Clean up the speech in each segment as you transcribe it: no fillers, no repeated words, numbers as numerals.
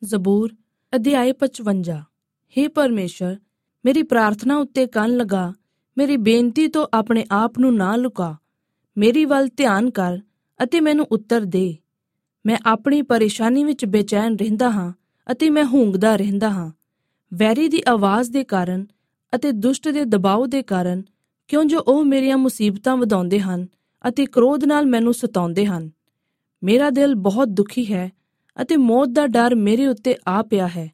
ਜ਼ਬੂਰ ਅਧਿਆਇ 55। ਹੇ ਪਰਮੇਸ਼ਰ, ਮੇਰੀ ਪ੍ਰਾਰਥਨਾ ਉੱਤੇ ਕੰਨ ਲਗਾ, ਮੇਰੀ ਬੇਨਤੀ ਤੋਂ ਆਪਣੇ ਆਪ ਨੂੰ ਨਾ ਲੁਕਾ। ਮੇਰੀ ਵੱਲ ਧਿਆਨ ਕਰ ਅਤੇ ਮੈਨੂੰ ਉੱਤਰ ਦੇ। ਮੈਂ ਆਪਣੀ ਪਰੇਸ਼ਾਨੀ ਵਿੱਚ ਬੇਚੈਨ ਰਹਿੰਦਾ ਹਾਂ ਅਤੇ ਮੈਂ ਹੂੰਗਦਾ ਰਹਿੰਦਾ ਹਾਂ, ਵੈਰੀ ਦੀ ਆਵਾਜ਼ ਦੇ ਕਾਰਨ ਅਤੇ ਦੁਸ਼ਟ ਦੇ ਦਬਾਅ ਦੇ ਕਾਰਨ, ਕਿਉਂ ਜੋ ਉਹ ਮੇਰੀਆਂ ਮੁਸੀਬਤਾਂ ਵਧਾਉਂਦੇ ਹਨ ਅਤੇ ਕ੍ਰੋਧ ਨਾਲ ਮੈਨੂੰ ਸਤਾਉਂਦੇ ਹਨ। ਮੇਰਾ ਦਿਲ ਬਹੁਤ ਦੁਖੀ ਹੈ ਅਤੇ ਮੌਤ ਦਾ ਡਰ ਮੇਰੇ ਉੱਤੇ ਆ ਪਿਆ ਹੈ।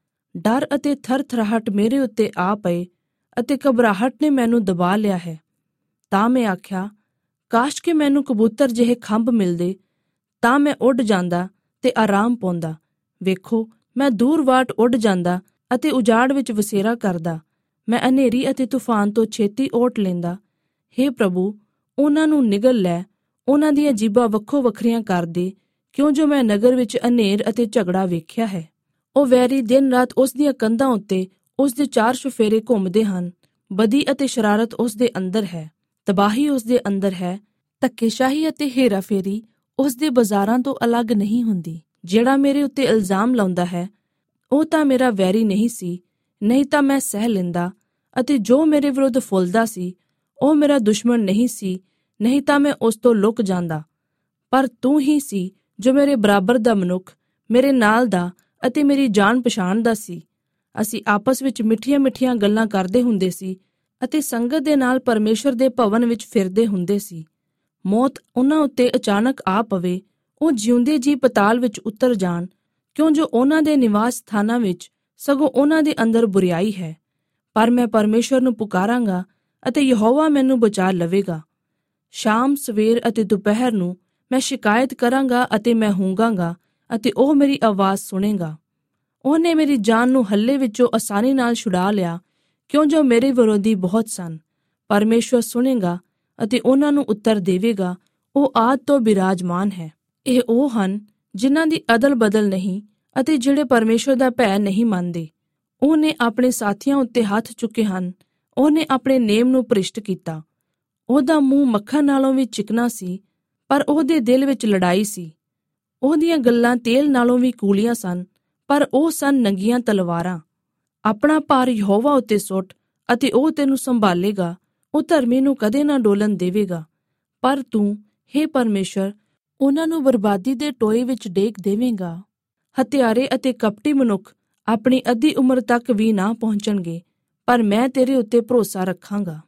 ਡਰ ਅਤੇ ਥਰਥਰਾਹਟ ਮੇਰੇ ਉੱਤੇ ਆ ਪਏ ਅਤੇ ਘਬਰਾਹਟ ਨੇ ਮੈਨੂੰ ਦਬਾ ਲਿਆ ਹੈ। ਤਾਂ ਮੈਂ ਆਖਿਆ, ਕਾਸ਼ ਕਿ ਮੈਨੂੰ ਕਬੂਤਰ ਜਿਹੇ ਖੰਭ ਮਿਲਦੇ, ਤਾਂ ਮੈਂ ਉੱਡ ਜਾਂਦਾ ਤੇ ਆਰਾਮ ਪਾਉਂਦਾ। ਵੇਖੋ, ਮੈਂ ਦੂਰ ਵਾਟ ਉੱਡ ਜਾਂਦਾ ਅਤੇ ਉਜਾੜ ਵਿੱਚ ਵਸੇਰਾ ਕਰਦਾ। ਮੈਂ ਹਨੇਰੀ ਅਤੇ ਤੂਫਾਨ ਤੋਂ ਛੇਤੀ ਓਟ ਲੈਂਦਾ। ਹੇ ਪ੍ਰਭੂ, ਉਹਨਾਂ ਨੂੰ ਨਿਗਲ ਲੈ, ਉਹਨਾਂ ਦੀਆਂ ਜੀਭਾਂ ਵੱਖੋ ਵੱਖਰੀਆਂ ਕਰ ਦੇ, ਕਿਉਂ ਜੋ ਮੈਂ ਨਗਰ ਵਿੱਚ ਹਨੇਰ ਅਤੇ ਝਗੜਾ ਵੇਖਿਆ ਹੈ। ਉਹ ਵੈਰੀ ਦਿਨ ਰਾਤ ਉਸ ਦੀਆਂ ਕੰਧਾਂ ਉੱਤੇ ਉਸ ਦੇ ਚਾਰ ਚੁਫੇਰੇ ਘੁੰਮਦੇ ਹਨ। ਬਦੀ ਅਤੇ ਸ਼ਰਾਰਤ ਉਸ ਦੇ ਅੰਦਰ ਹੈ, ਤਬਾਹੀ ਉਸ ਦੇ ਅੰਦਰ ਹੈ। ਧੱਕੇਸ਼ਾਹੀ ਅਤੇ ਹੇਰਾਫੇਰੀ ਉਸ ਦੇ ਬਾਜ਼ਾਰਾਂ ਤੋਂ ਅਲੱਗ ਨਹੀਂ ਹੁੰਦੀ। ਜਿਹੜਾ ਮੇਰੇ ਉੱਤੇ ਇਲਜ਼ਾਮ ਲਾਉਂਦਾ ਹੈ, ਉਹ ਤਾਂ ਮੇਰਾ ਵੈਰੀ ਨਹੀਂ ਸੀ, ਨਹੀਂ ਤਾਂ ਮੈਂ ਸਹਿ ਲੈਂਦਾ। ਅਤੇ ਜੋ ਮੇਰੇ ਵਿਰੁੱਧ ਫੁੱਲਦਾ ਸੀ, ਉਹ ਮੇਰਾ ਦੁਸ਼ਮਣ ਨਹੀਂ ਸੀ, ਨਹੀਂ ਤਾਂ ਮੈਂ ਉਸ ਤੋਂ ਲੁਕ ਜਾਂਦਾ। ਪਰ ਤੂੰ ਹੀ ਸੀ ਜੋ ਮੇਰੇ ਬਰਾਬਰ ਦਾ ਮਨੁੱਖ, ਮੇਰੇ ਨਾਲ ਦਾ ਅਤੇ ਮੇਰੀ ਜਾਣ ਪਛਾਣ ਦਾ ਸੀ। ਅਸੀਂ ਆਪਸ ਵਿੱਚ ਮਿੱਠੀਆਂ ਮਿੱਠੀਆਂ ਗੱਲਾਂ ਕਰਦੇ ਹੁੰਦੇ ਸੀ ਅਤੇ ਸੰਗਤ ਦੇ ਨਾਲ ਪਰਮੇਸ਼ਰ ਦੇ ਭਵਨ ਵਿੱਚ ਫਿਰਦੇ ਹੁੰਦੇ ਸੀ। ਮੌਤ ਉਹਨਾਂ ਉੱਤੇ ਅਚਾਨਕ ਆ ਪਵੇ, ਉਹ ਜਿਉਂਦੇ ਜੀ ਪਤਾਲ ਵਿੱਚ ਉਤਰ ਜਾਣ, ਕਿਉਂ ਜੋ ਉਹਨਾਂ ਦੇ ਨਿਵਾਸ ਸਥਾਨਾਂ ਵਿੱਚ ਸਗੋਂ ਉਹਨਾਂ ਦੇ ਅੰਦਰ ਬੁਰਿਆਈ ਹੈ। ਪਰ ਮੈਂ ਪਰਮੇਸ਼ਰ ਨੂੰ ਪੁਕਾਰਾਂਗਾ ਅਤੇ ਯਹੋਵਾ ਮੈਨੂੰ ਬਚਾ ਲਵੇਗਾ। ਸ਼ਾਮ, ਸਵੇਰ ਅਤੇ ਦੁਪਹਿਰ ਨੂੰ ਮੈਂ ਸ਼ਿਕਾਇਤ ਕਰਾਂਗਾ ਅਤੇ ਮੈਂ ਹੂੰਗਾਂਗਾ ਅਤੇ ਉਹ ਮੇਰੀ ਆਵਾਜ਼ ਸੁਣੇਗਾ। ਉਹਨੇ ਮੇਰੀ ਜਾਨ ਨੂੰ ਹੱਲੇ ਵਿੱਚੋਂ ਆਸਾਨੀ ਨਾਲ ਛੁਡਾ ਲਿਆ, ਕਿਉਂ ਜੋ ਮੇਰੇ ਵਿਰੋਧੀ ਬਹੁਤ ਸਨ। ਪਰਮੇਸ਼ਰ ਸੁਣੇਗਾ ਅਤੇ ਉਹਨਾਂ ਨੂੰ ਉੱਤਰ ਦੇਵੇਗਾ। ਉਹ ਆਦਿ ਤੋਂ ਬਿਰਾਜਮਾਨ ਹੈ। ਇਹ ਉਹ ਹਨ ਜਿਨ੍ਹਾਂ ਦੀ ਅਦਲ ਬਦਲ ਨਹੀਂ ਅਤੇ ਜਿਹੜੇ ਪਰਮੇਸ਼ਰ ਦਾ ਭੈ ਨਹੀਂ ਮੰਨਦੇ। ਉਹਨੇ ਆਪਣੇ ਸਾਥੀਆਂ ਉੱਤੇ ਹੱਥ ਚੁੱਕੇ ਹਨ। ਉਹਨੇ ਆਪਣੇ ਨੇਮ ਨੂੰ ਭ੍ਰਿਸ਼ਟ ਕੀਤਾ। ਉਹਦਾ ਮੂੰਹ ਮੱਖਣ ਨਾਲੋਂ ਵੀ ਚਿਕਨਾ ਸੀ, ਪਰ ਉਹਦੇ ਦਿਲ ਵਿੱਚ ਲੜਾਈ ਸੀ। ਉਹਦੀਆਂ ਗੱਲਾਂ ਤੇਲ ਨਾਲੋਂ ਵੀ ਕੂਲੀਆਂ ਸਨ, ਪਰ ਉਹ ਸਨ ਨੰਗੀਆਂ ਤਲਵਾਰਾਂ। ਆਪਣਾ ਭਾਰ ਯਹੋਵਾ ਉੱਤੇ ਸੁੱਟ ਅਤੇ ਉਹ ਤੈਨੂੰ ਸੰਭਾਲੇਗਾ। ਉਹ ਧਰਮੀ ਨੂੰ ਕਦੇ ਨਾ ਡੋਲਣ ਦੇਵੇਗਾ। ਪਰ ਤੂੰ, ਹੇ ਪਰਮੇਸ਼ਰ, ਉਹਨਾਂ ਨੂੰ ਬਰਬਾਦੀ ਦੇ ਟੋਏ ਵਿੱਚ ਡੇਗ ਦੇਵੇਂਗਾ। ਹਤਿਆਰੇ ਅਤੇ ਕਪਟੀ ਮਨੁੱਖ ਆਪਣੀ ਅੱਧੀ ਉਮਰ ਤੱਕ ਵੀ ਨਾ ਪਹੁੰਚਣਗੇ, ਪਰ ਮੈਂ ਤੇਰੇ ਉੱਤੇ ਭਰੋਸਾ ਰੱਖਾਂਗਾ।